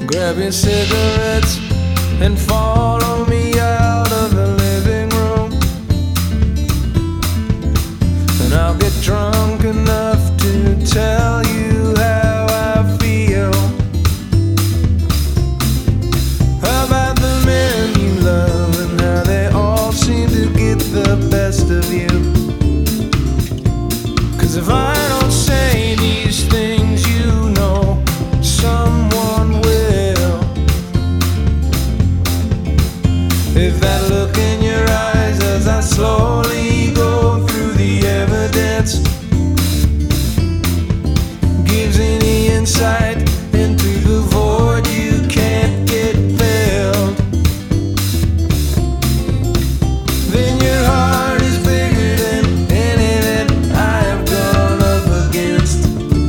Grab your cigarettes and follow me out of the living room. And I'll get drunk enough to tell